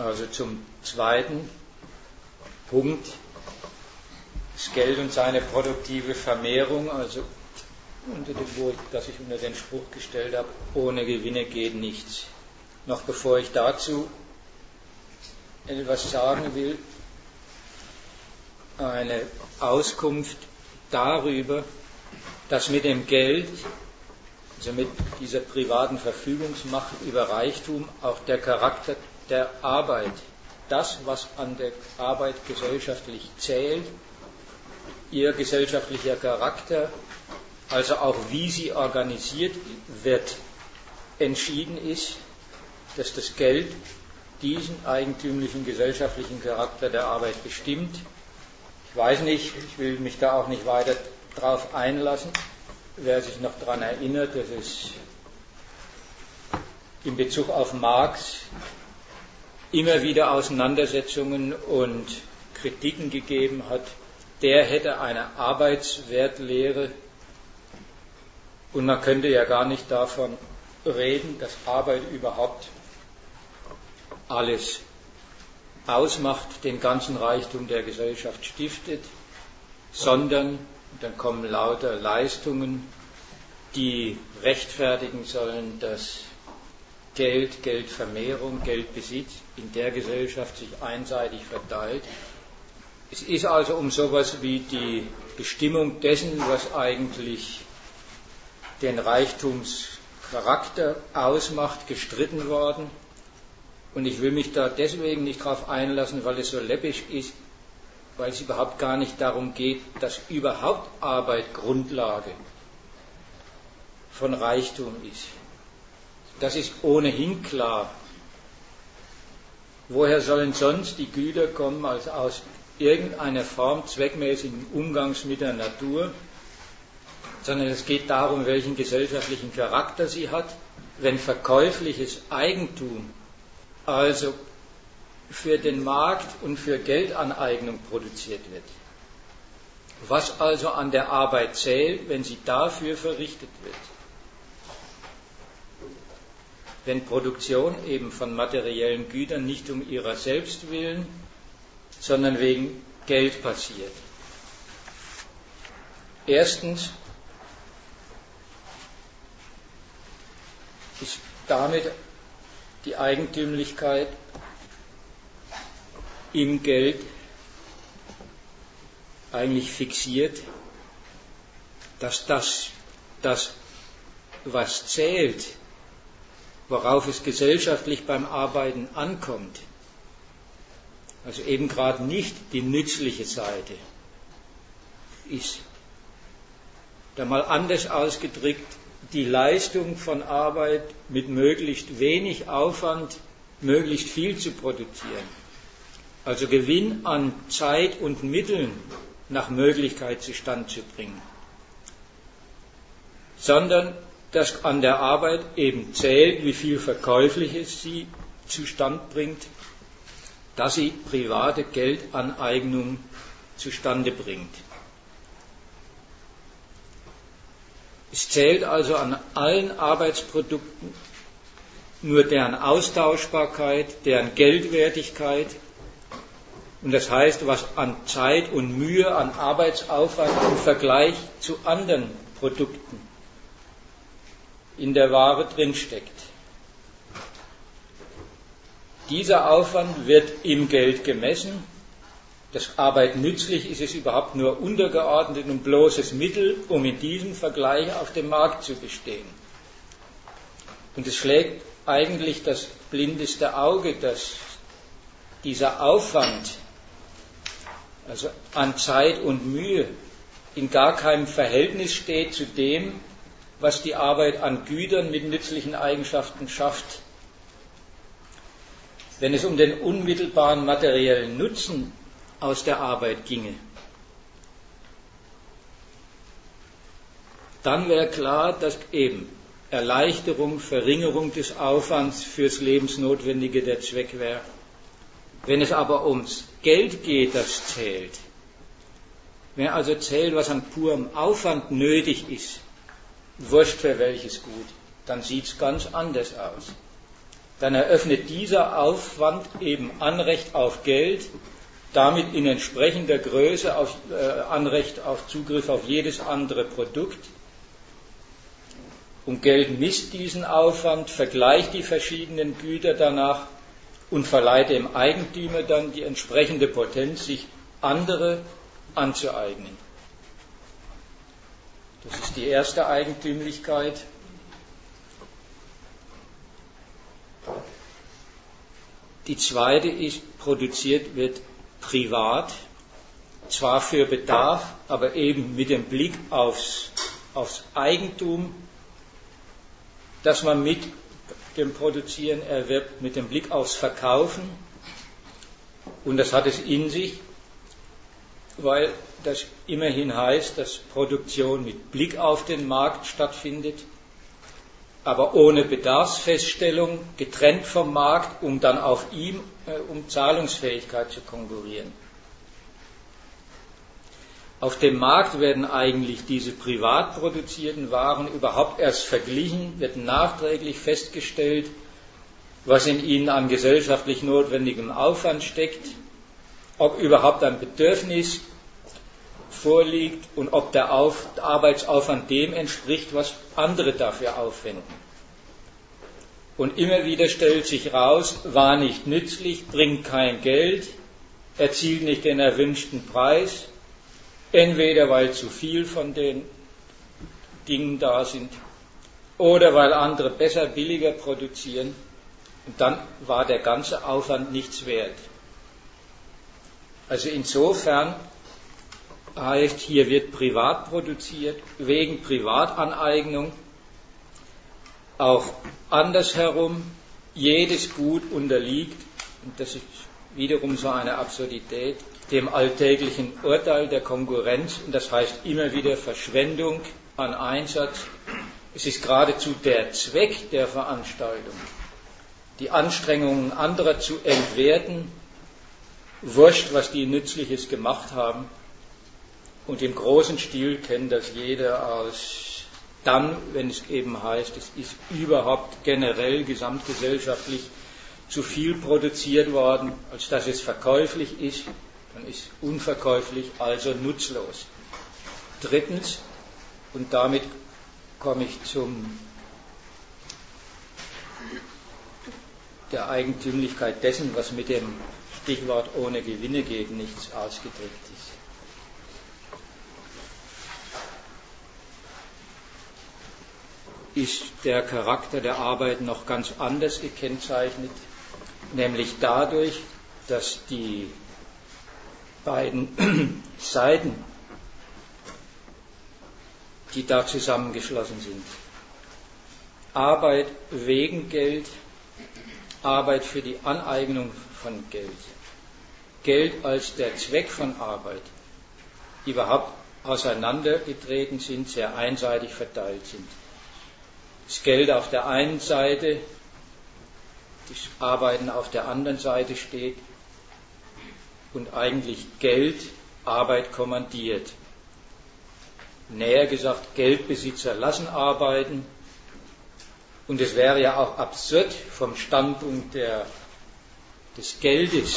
Also zum zweiten Punkt, das Geld und seine produktive Vermehrung, also dass ich unter den Spruch gestellt habe, ohne Gewinne geht nichts. Noch bevor ich dazu etwas sagen will, eine Auskunft darüber, dass mit dem Geld, also mit dieser privaten Verfügungsmacht über Reichtum, auch der Charakter der Arbeit, das, was an der Arbeit gesellschaftlich zählt, ihr gesellschaftlicher Charakter, also auch wie sie organisiert wird, entschieden ist, dass das Geld diesen eigentümlichen gesellschaftlichen Charakter der Arbeit bestimmt. Ich weiß nicht, ich will mich da auch nicht weiter drauf einlassen, wer sich noch daran erinnert, dass es in Bezug auf Marx immer wieder Auseinandersetzungen und Kritiken gegeben hat, der hätte eine Arbeitswertlehre und man könnte ja gar nicht davon reden, dass Arbeit überhaupt alles ausmacht, den ganzen Reichtum der Gesellschaft stiftet, sondern dann kommen lauter Leistungen, die rechtfertigen sollen, dass Geld, Geldvermehrung, Geldbesitz in der Gesellschaft sich einseitig verteilt. Es ist also um sowas wie die Bestimmung dessen, was eigentlich den Reichtumscharakter ausmacht, gestritten worden. Und ich will mich da deswegen nicht drauf einlassen, weil es so läppisch ist, weil es überhaupt gar nicht darum geht, dass überhaupt Arbeit Grundlage von Reichtum ist. Das ist ohnehin klar. Woher sollen sonst die Güter kommen als aus irgendeiner Form zweckmäßigen Umgangs mit der Natur, sondern es geht darum, welchen gesellschaftlichen Charakter sie hat, wenn verkäufliches Eigentum also für den Markt und für Geldaneignung produziert wird. Was also an der Arbeit zählt, wenn sie dafür verrichtet wird. Wenn Produktion eben von materiellen Gütern nicht um ihrer selbst willen, sondern wegen Geld passiert. Erstens ist damit die Eigentümlichkeit im Geld eigentlich fixiert, dass das, was zählt, worauf es gesellschaftlich beim Arbeiten ankommt, also eben gerade nicht die nützliche Seite ist, da mal anders ausgedrückt, die Leistung von Arbeit mit möglichst wenig Aufwand, möglichst viel zu produzieren. Also Gewinn an Zeit und Mitteln nach Möglichkeit zustande zu bringen. Sondern dass an der Arbeit eben zählt, wie viel Verkäufliches sie zustande bringt, dass sie private Geldaneignung zustande bringt. Es zählt also an allen Arbeitsprodukten nur deren Austauschbarkeit, deren Geldwertigkeit. Und das heißt, was an Zeit und Mühe, an Arbeitsaufwand im Vergleich zu anderen Produkten in der Ware drinsteckt. Dieser Aufwand wird im Geld gemessen. Dass Arbeit nützlich ist, ist überhaupt nur untergeordnet und bloßes Mittel, um in diesem Vergleich auf dem Markt zu bestehen. Und es schlägt eigentlich das blindeste Auge, dass dieser Aufwand, also an Zeit und Mühe, in gar keinem Verhältnis steht zu dem, was die Arbeit an Gütern mit nützlichen Eigenschaften schafft. Wenn es um den unmittelbaren materiellen Nutzen aus der Arbeit ginge, dann wäre klar, dass eben Erleichterung, Verringerung des Aufwands fürs Lebensnotwendige der Zweck wäre. Wenn es aber ums Geld geht, das zählt, wenn also zählt, was an purem Aufwand nötig ist, wurscht für welches Gut, dann sieht es ganz anders aus. dann eröffnet dieser Aufwand eben Anrecht auf Geld, damit in entsprechender Größe Anrecht auf Zugriff auf jedes andere Produkt. Und Geld misst diesen Aufwand, vergleicht die verschiedenen Güter danach und verleiht dem Eigentümer dann die entsprechende Potenz, sich andere anzueignen. Das ist die erste Eigentümlichkeit. Die zweite ist, produziert wird privat, zwar für Bedarf, aber eben mit dem Blick aufs Eigentum, das man mit dem Produzieren erwirbt, mit dem Blick aufs Verkaufen. Und das hat es in sich, weil das immerhin heißt, dass Produktion mit Blick auf den Markt stattfindet, aber ohne Bedarfsfeststellung, getrennt vom Markt, um dann auf ihm um Zahlungsfähigkeit zu konkurrieren. Auf dem Markt werden eigentlich diese privat produzierten Waren überhaupt erst verglichen, wird nachträglich festgestellt, was in ihnen an gesellschaftlich notwendigem Aufwand steckt, ob überhaupt ein Bedürfnis vorliegt und ob der Arbeitsaufwand dem entspricht, was andere dafür aufwenden. Und immer wieder stellt sich raus, war nicht nützlich, bringt kein Geld, erzielt nicht den erwünschten Preis, entweder weil zu viel von den Dingen da sind oder weil andere besser, billiger produzieren. Und dann war der ganze Aufwand nichts wert. Also insofern heißt, hier wird privat produziert, wegen Privataneignung. Auch andersherum, jedes Gut unterliegt, und das ist wiederum so eine Absurdität, dem alltäglichen Urteil der Konkurrenz, und das heißt immer wieder Verschwendung an Einsatz. Es ist geradezu der Zweck der Veranstaltung, die Anstrengungen anderer zu entwerten, wurscht, was die Nützliches gemacht haben. Und im großen Stil kennt das jeder aus dann, wenn es eben heißt, es ist überhaupt generell gesamtgesellschaftlich zu viel produziert worden, als dass es verkäuflich ist, dann ist unverkäuflich, also nutzlos. Drittens, und damit komme ich zum der Eigentümlichkeit dessen, was mit dem Stichwort ohne Gewinne geht nichts ausgedrückt ist. Ist der Charakter der Arbeit noch ganz anders gekennzeichnet, nämlich dadurch, dass die beiden Seiten, die da zusammengeschlossen sind, Arbeit wegen Geld, Arbeit für die Aneignung von Geld, Geld als der Zweck von Arbeit, überhaupt auseinandergetreten sind, sehr einseitig verteilt sind. Das Geld auf der einen Seite, das Arbeiten auf der anderen Seite steht und eigentlich Geld Arbeit kommandiert. Näher gesagt, Geldbesitzer lassen arbeiten, und es wäre ja auch absurd vom Standpunkt des Geldes,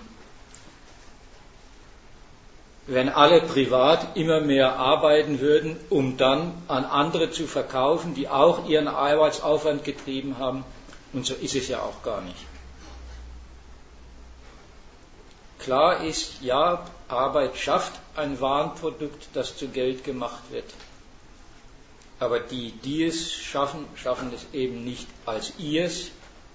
wenn alle privat immer mehr arbeiten würden, um dann an andere zu verkaufen, die auch ihren Arbeitsaufwand getrieben haben. Und so ist es ja auch gar nicht. Klar ist, ja, Arbeit schafft ein Warenprodukt, das zu Geld gemacht wird. Aber die es schaffen, schaffen es eben nicht als ihrs,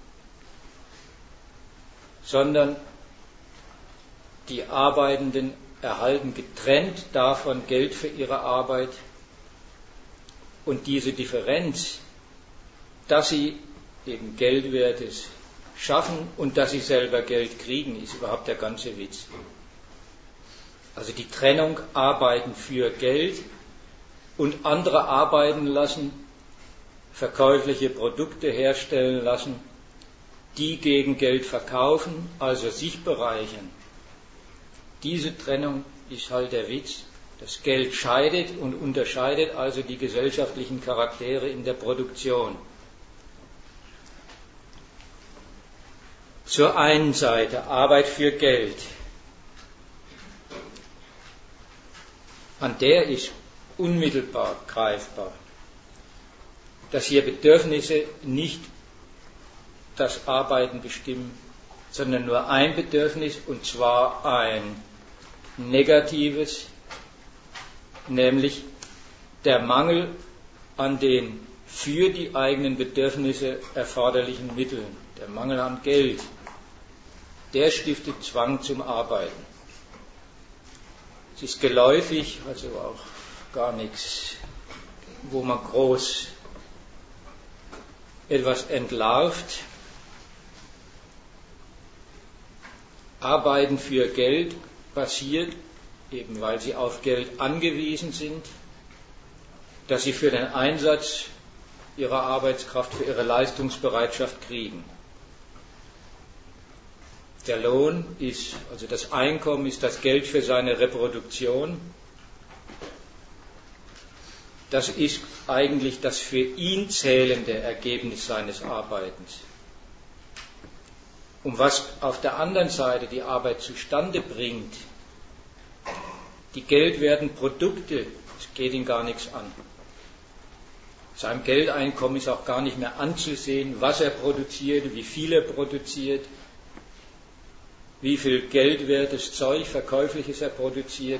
sondern die Arbeitenden erhalten getrennt davon Geld für ihre Arbeit, und diese Differenz, dass sie eben Geldwertes schaffen und dass sie selber Geld kriegen, ist überhaupt der ganze Witz. Also die Trennung, arbeiten für Geld und andere arbeiten lassen, verkäufliche Produkte herstellen lassen, die gegen Geld verkaufen, also sich bereichern. Diese Trennung ist halt der Witz. Das Geld scheidet und unterscheidet also die gesellschaftlichen Charaktere in der Produktion. Zur einen Seite Arbeit für Geld. An der ist unmittelbar greifbar, dass hier Bedürfnisse nicht das Arbeiten bestimmen, sondern nur ein Bedürfnis, und zwar ein negatives, nämlich der Mangel an den für die eigenen Bedürfnisse erforderlichen Mitteln, der Mangel an Geld, der stiftet Zwang zum Arbeiten. Es ist geläufig, also auch gar nichts, wo man groß etwas entlarvt. Arbeiten für Geld basiert, eben weil sie auf Geld angewiesen sind, dass sie für den Einsatz ihrer Arbeitskraft, für ihre Leistungsbereitschaft kriegen. Der Lohn ist, also das Einkommen ist das Geld für seine Reproduktion. Das ist eigentlich das für ihn zählende Ergebnis seines Arbeitens. Und was auf der anderen Seite die Arbeit zustande bringt, die geldwerten Produkte, es geht ihn gar nichts an. Seinem Geldeinkommen ist auch gar nicht mehr anzusehen, was er produziert, wie viel er produziert, wie viel geldwertes Zeug, verkäufliches er produziert.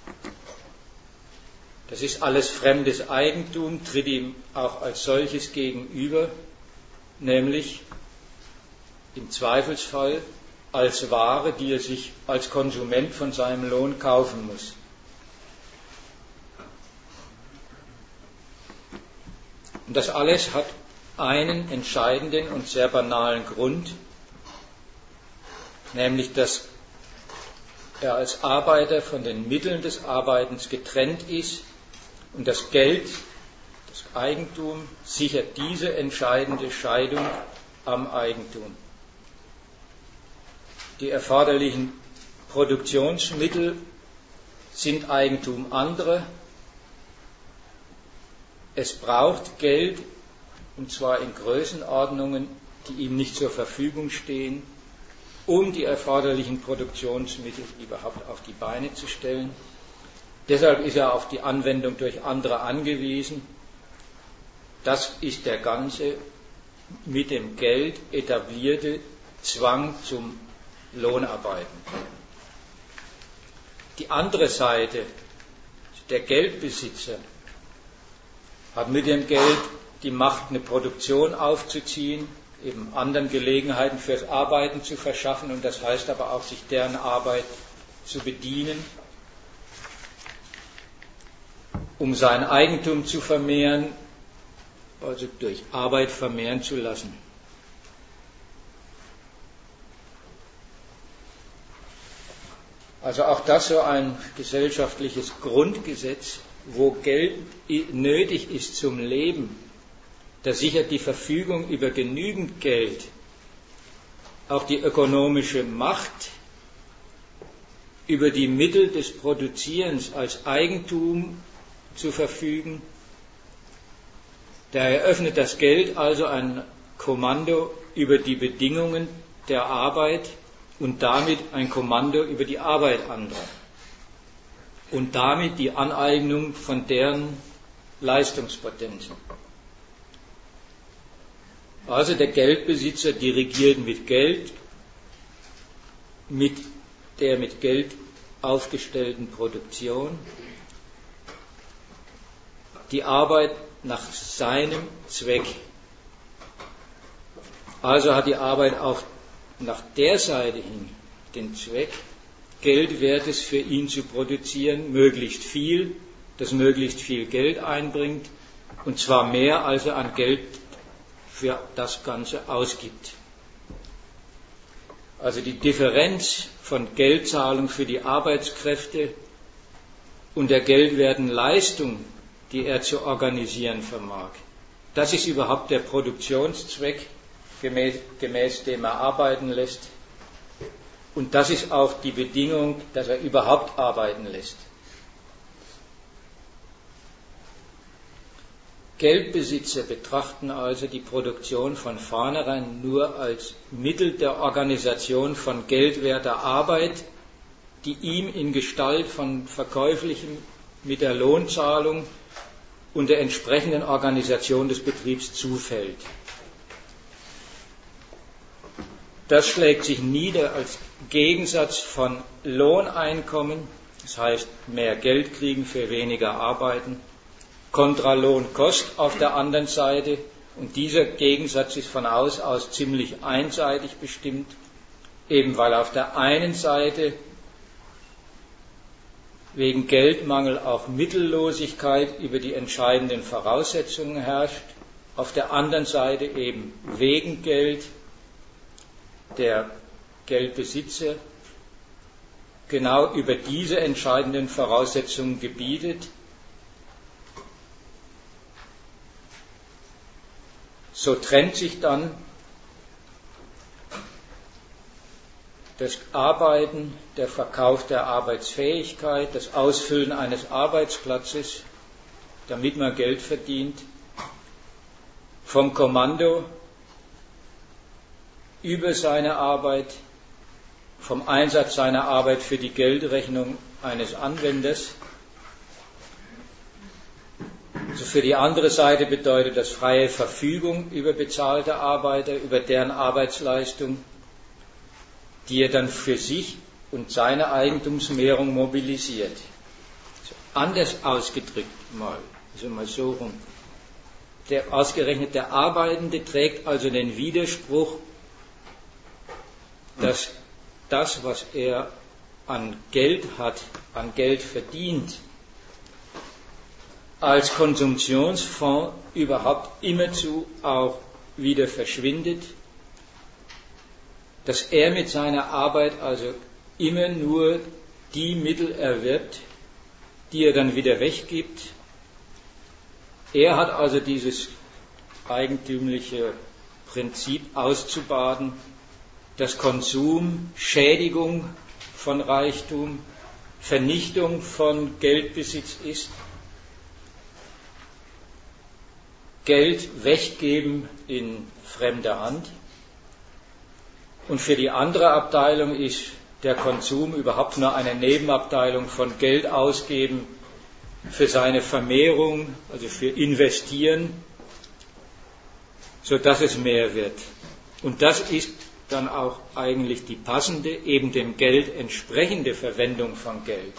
Das ist alles fremdes Eigentum, tritt ihm auch als solches gegenüber, nämlich im Zweifelsfall als Ware, die er sich als Konsument von seinem Lohn kaufen muss. Und das alles hat einen entscheidenden und sehr banalen Grund, nämlich dass er als Arbeiter von den Mitteln des Arbeitens getrennt ist und das Geld, das Eigentum, sichert diese entscheidende Scheidung am Eigentum. Die erforderlichen Produktionsmittel sind Eigentum anderer. Es braucht Geld, und zwar in Größenordnungen, die ihm nicht zur Verfügung stehen, um die erforderlichen Produktionsmittel überhaupt auf die Beine zu stellen. Deshalb ist er auf die Anwendung durch andere angewiesen. Das ist der ganze mit dem Geld etablierte Zwang zum Lohnarbeiten. Die andere Seite, der Geldbesitzer, hat mit dem Geld die Macht, eine Produktion aufzuziehen, eben anderen Gelegenheiten fürs Arbeiten zu verschaffen, und das heißt aber auch, sich deren Arbeit zu bedienen, um sein Eigentum zu vermehren, also durch Arbeit vermehren zu lassen. Also auch das so ein gesellschaftliches Grundgesetz, wo Geld nötig ist zum Leben, das sichert die Verfügung über genügend Geld, auch die ökonomische Macht über die Mittel des Produzierens als Eigentum zu verfügen. Da eröffnet das Geld also ein Kommando über die Bedingungen der Arbeit und damit ein Kommando über die Arbeit anderer und damit die Aneignung von deren Leistungspotenzen. Also der Geldbesitzer dirigiert mit Geld, mit der mit Geld aufgestellten Produktion, die Arbeit nach seinem Zweck. Also hat die Arbeit auch nach der Seite hin den Zweck, Geldwertes für ihn zu produzieren, möglichst viel, das möglichst viel Geld einbringt, und zwar mehr, als er an Geld für das Ganze ausgibt. Also die Differenz von Geldzahlung für die Arbeitskräfte und der geldwerten Leistung, die er zu organisieren vermag, das ist überhaupt der Produktionszweck, gemäß dem er arbeiten lässt. Und das ist auch die Bedingung, dass er überhaupt arbeiten lässt. Geldbesitzer betrachten also die Produktion von vornherein nur als Mittel der Organisation von geldwerter Arbeit, die ihm in Gestalt von Verkäuflichem mit der Lohnzahlung und der entsprechenden Organisation des Betriebs zufällt. Das schlägt sich nieder als Gegensatz von Lohneinkommen, das heißt mehr Geld kriegen für weniger Arbeiten, kontra Lohnkost auf der anderen Seite, und dieser Gegensatz ist von Haus aus ziemlich einseitig bestimmt, eben weil auf der einen Seite wegen Geldmangel auch Mittellosigkeit über die entscheidenden Voraussetzungen herrscht, auf der anderen Seite eben wegen Geld der Geldbesitzer genau über diese entscheidenden Voraussetzungen gebietet. So trennt sich dann das Arbeiten, der Verkauf der Arbeitsfähigkeit, das Ausfüllen eines Arbeitsplatzes, damit man Geld verdient, vom Kommando über seine Arbeit, vom Einsatz seiner Arbeit für die Geldrechnung eines Anwenders. Also für die andere Seite bedeutet das freie Verfügung über bezahlte Arbeiter, über deren Arbeitsleistung, die er dann für sich und seine Eigentumsmehrung mobilisiert. Also anders ausgedrückt mal so rum. Ausgerechnet der Arbeitende trägt also den Widerspruch, dass das, was er an Geld hat, an Geld verdient, als Konsumptionsfonds überhaupt immerzu auch wieder verschwindet, dass er mit seiner Arbeit also immer nur die Mittel erwirbt, die er dann wieder weggibt. Er hat also dieses eigentümliche Prinzip auszubaden, dass Konsum Schädigung von Reichtum, Vernichtung von Geldbesitz ist, Geld weggeben in fremder Hand. Und für die andere Abteilung ist der Konsum überhaupt nur eine Nebenabteilung von Geld ausgeben für seine Vermehrung, also für Investieren, sodass es mehr wird. Und das ist dann auch eigentlich die passende, eben dem Geld entsprechende Verwendung von Geld.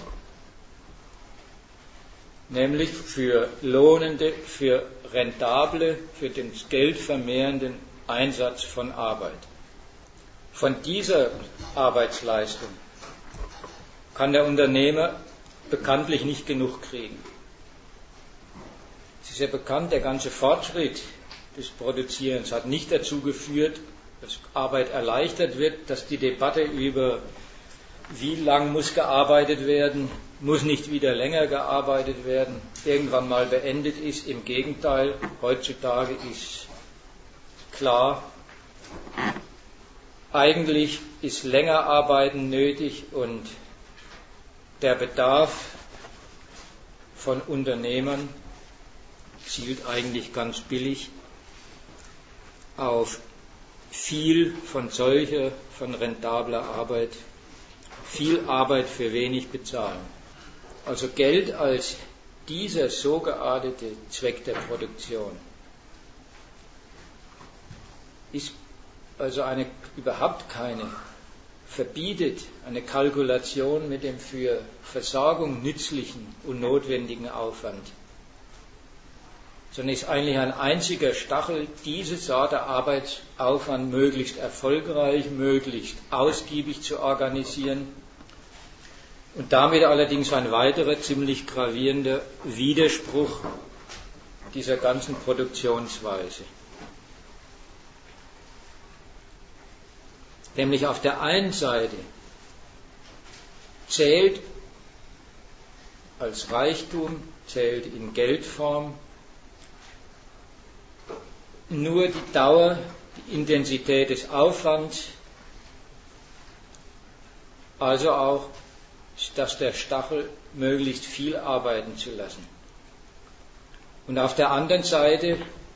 Nämlich für lohnende, für rentable, für den Geld vermehrenden Einsatz von Arbeit. Von dieser Arbeitsleistung kann der Unternehmer bekanntlich nicht genug kriegen. Es ist ja bekannt, der ganze Fortschritt des Produzierens hat nicht dazu geführt, dass Arbeit erleichtert wird, dass die Debatte über wie lang muss gearbeitet werden, muss nicht wieder länger gearbeitet werden, irgendwann mal beendet ist. Im Gegenteil, heutzutage ist klar, eigentlich ist länger Arbeiten nötig und der Bedarf von Unternehmern zielt eigentlich ganz billig auf viel von solcher, von rentabler Arbeit, viel Arbeit für wenig bezahlen. Also Geld als dieser so geartete Zweck der Produktion ist also überhaupt keine, verbietet eine Kalkulation mit dem für Versorgung nützlichen und notwendigen Aufwand, sondern ist eigentlich ein einziger Stachel, diese Sorte Arbeitsaufwand möglichst erfolgreich, möglichst ausgiebig zu organisieren und damit allerdings ein weiterer ziemlich gravierender Widerspruch dieser ganzen Produktionsweise. Nämlich auf der einen Seite zählt als Reichtum, zählt in Geldform nur die Dauer, die Intensität des Aufwands, also auch, dass der Stachel möglichst viel arbeiten zu lassen. Und auf der anderen Seite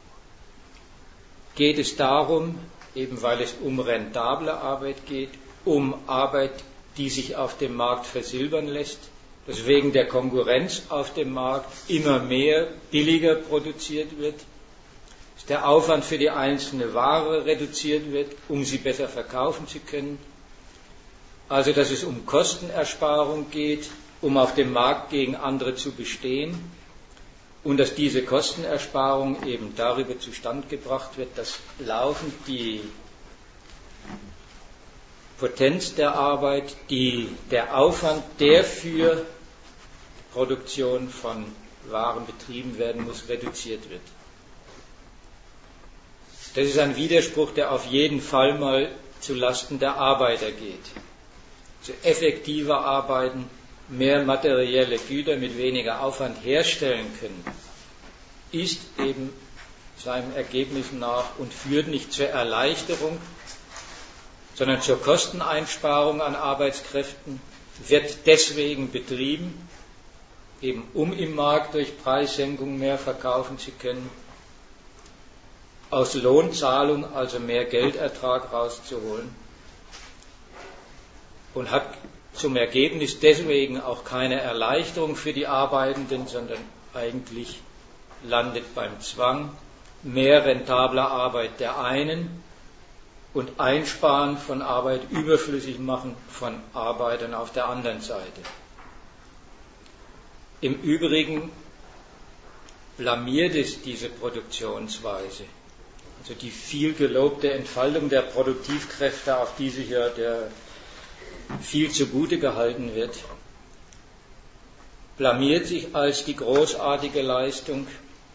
geht es darum, eben weil es um rentable Arbeit geht, um Arbeit, die sich auf dem Markt versilbern lässt, dass wegen der Konkurrenz auf dem Markt immer mehr billiger produziert wird, dass der Aufwand für die einzelne Ware reduziert wird, um sie besser verkaufen zu können. Also dass es um Kostenersparung geht, um auf dem Markt gegen andere zu bestehen und dass diese Kostenersparung eben darüber zustande gebracht wird, dass laufend die Potenz der Arbeit, der Aufwand, der für die Produktion von Waren betrieben werden muss, reduziert wird. Das ist ein Widerspruch, der auf jeden Fall mal zu Lasten der Arbeiter geht. Also effektiver arbeiten, mehr materielle Güter mit weniger Aufwand herstellen können, ist eben seinem Ergebnis nach und führt nicht zur Erleichterung, sondern zur Kosteneinsparung an Arbeitskräften, wird deswegen betrieben, eben um im Markt durch Preissenkung mehr verkaufen zu können, aus Lohnzahlung also mehr Geldertrag rauszuholen und hat zum Ergebnis deswegen auch keine Erleichterung für die Arbeitenden, sondern eigentlich landet beim Zwang mehr rentabler Arbeit der einen und Einsparen von Arbeit, überflüssig machen von Arbeitern auf der anderen Seite. Im Übrigen blamiert es diese Produktionsweise, also die viel gelobte Entfaltung der Produktivkräfte, auf die sich ja der viel zugute gehalten wird, blamiert sich als die großartige Leistung,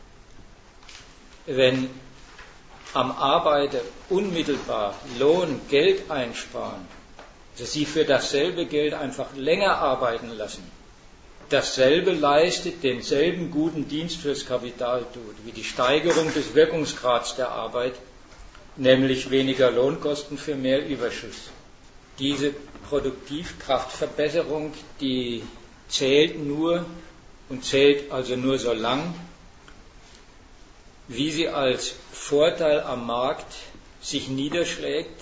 wenn am Arbeiter unmittelbar Lohn, Geld einsparen, also sie für dasselbe Geld einfach länger arbeiten lassen, dasselbe leistet, denselben guten Dienst fürs Kapital tut, wie die Steigerung des Wirkungsgrads der Arbeit, nämlich weniger Lohnkosten für mehr Überschuss. Diese Produktivkraftverbesserung, die zählt nur und zählt also nur so lang, wie sie als Vorteil am Markt sich niederschlägt,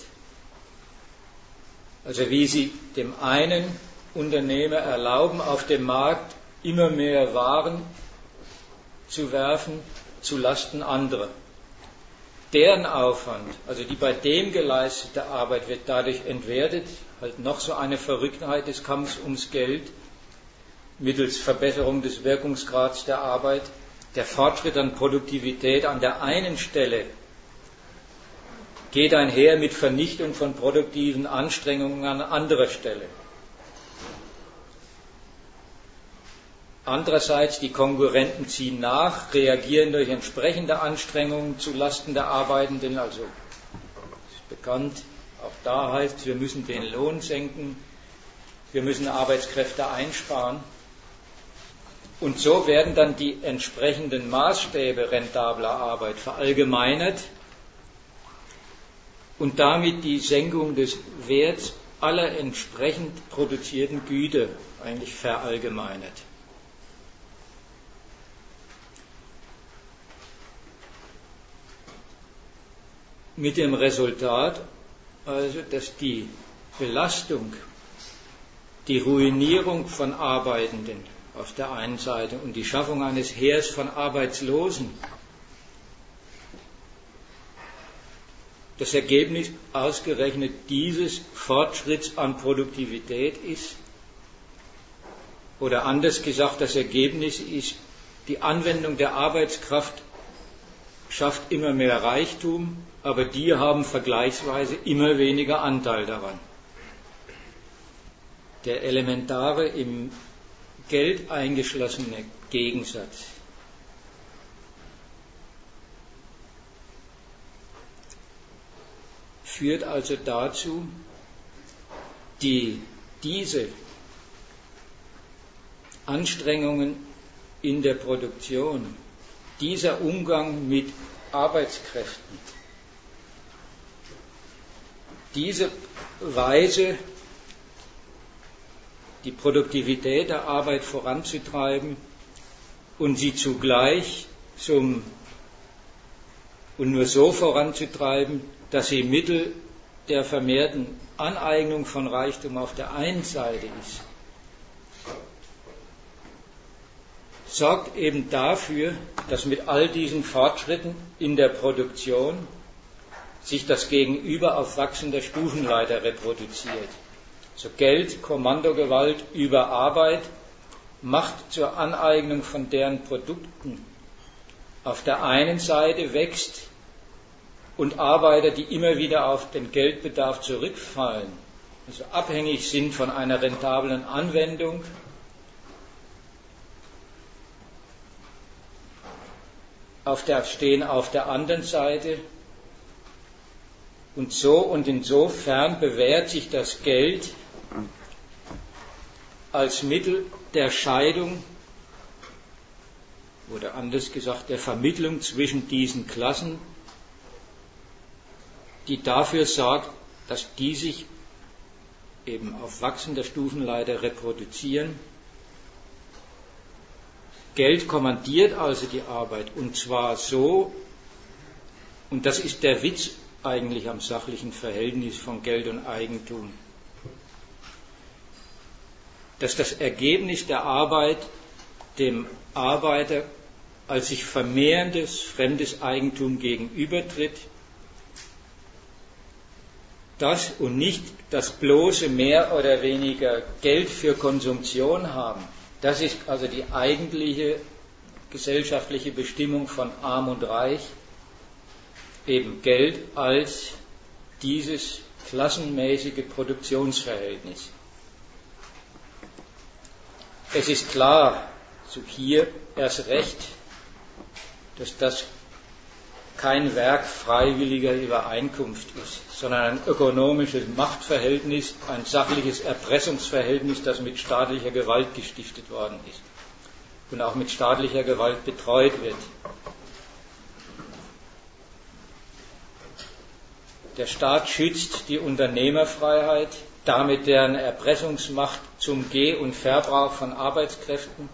also wie sie dem einen Unternehmer erlauben, auf dem Markt immer mehr Waren zu werfen zu Lasten anderer. Deren Aufwand, also die bei dem geleistete Arbeit, wird dadurch entwertet, halt noch so eine Verrücktheit des Kampfes ums Geld, mittels Verbesserung des Wirkungsgrads der Arbeit. Der Fortschritt an Produktivität an der einen Stelle geht einher mit Vernichtung von produktiven Anstrengungen an anderer Stelle. Andererseits, die Konkurrenten ziehen nach, reagieren durch entsprechende Anstrengungen zu Lasten der Arbeitenden. Also ist bekannt, auch da heißt es, wir müssen den Lohn senken, wir müssen Arbeitskräfte einsparen. Und so werden dann die entsprechenden Maßstäbe rentabler Arbeit verallgemeinert und damit die Senkung des Werts aller entsprechend produzierten Güter eigentlich verallgemeinert. Mit dem Resultat, also, dass die Belastung, die Ruinierung von Arbeitenden auf der einen Seite und die Schaffung eines Heers von Arbeitslosen das Ergebnis ausgerechnet dieses Fortschritts an Produktivität ist, oder anders gesagt, das Ergebnis ist, die Anwendung der Arbeitskraft schafft immer mehr Reichtum, aber die haben vergleichsweise immer weniger Anteil daran. Der elementare, im Geld eingeschlossene Gegensatz führt also dazu, diese Anstrengungen in der Produktion, dieser Umgang mit Arbeitskräften, diese Weise, die Produktivität der Arbeit voranzutreiben und sie zugleich und nur so voranzutreiben, dass sie Mittel der vermehrten Aneignung von Reichtum auf der einen Seite ist, sorgt eben dafür, dass mit all diesen Fortschritten in der Produktion sich das Gegenüber auf wachsender Stufenleiter reproduziert. So Geld, Kommandogewalt über Arbeit, Macht zur Aneignung von deren Produkten auf der einen Seite wächst und Arbeiter, die immer wieder auf den Geldbedarf zurückfallen, also abhängig sind von einer rentablen Anwendung, stehen auf der anderen Seite. Und so und insofern bewährt sich das Geld als Mittel der Scheidung oder anders gesagt der Vermittlung zwischen diesen Klassen, die dafür sorgt, dass die sich eben auf wachsender Stufenleiter reproduzieren. Geld kommandiert also die Arbeit, und zwar so, und das ist der Witz eigentlich am sachlichen Verhältnis von Geld und Eigentum, dass das Ergebnis der Arbeit dem Arbeiter als sich vermehrendes fremdes Eigentum gegenübertritt, das und nicht das bloße mehr oder weniger Geld für Konsumtion haben. Das ist also die eigentliche gesellschaftliche Bestimmung von Arm und Reich, eben Geld als dieses klassenmäßige Produktionsverhältnis. Es ist klar, so hier erst recht, dass das kein Werk freiwilliger Übereinkunft ist, sondern ein ökonomisches Machtverhältnis, ein sachliches Erpressungsverhältnis, das mit staatlicher Gewalt gestiftet worden ist und auch mit staatlicher Gewalt betreut wird. Der Staat schützt die Unternehmerfreiheit, damit deren Erpressungsmacht zum Geh- und Verbrauch von Arbeitskräften.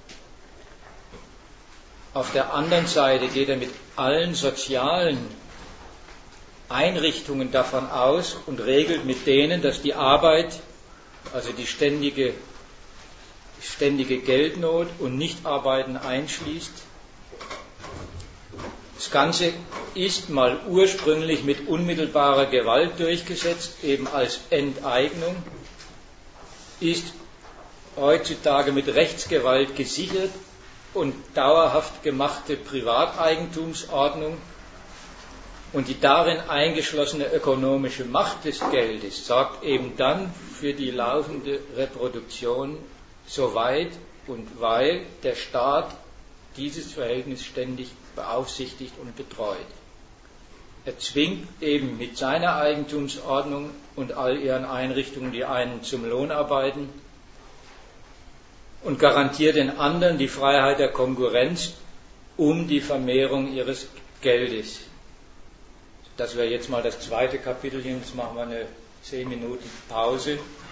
Auf der anderen Seite geht er mit allen sozialen Einrichtungen davon aus und regelt mit denen, dass die Arbeit, also die ständige Geldnot und Nichtarbeiten einschließt. Das Ganze ist mal ursprünglich mit unmittelbarer Gewalt durchgesetzt, eben als Enteignung, ist heutzutage mit Rechtsgewalt gesichert und dauerhaft gemachte Privateigentumsordnung und die darin eingeschlossene ökonomische Macht des Geldes sorgt eben dann für die laufende Reproduktion, soweit und weil der Staat dieses Verhältnis ständig beaufsichtigt und betreut. Er zwingt eben mit seiner Eigentumsordnung und all ihren Einrichtungen die einen zum Lohnarbeiten und garantiert den anderen die Freiheit der Konkurrenz um die Vermehrung ihres Geldes. Das wäre jetzt mal das zweite Kapitel, jetzt machen wir eine 10 Minuten Pause.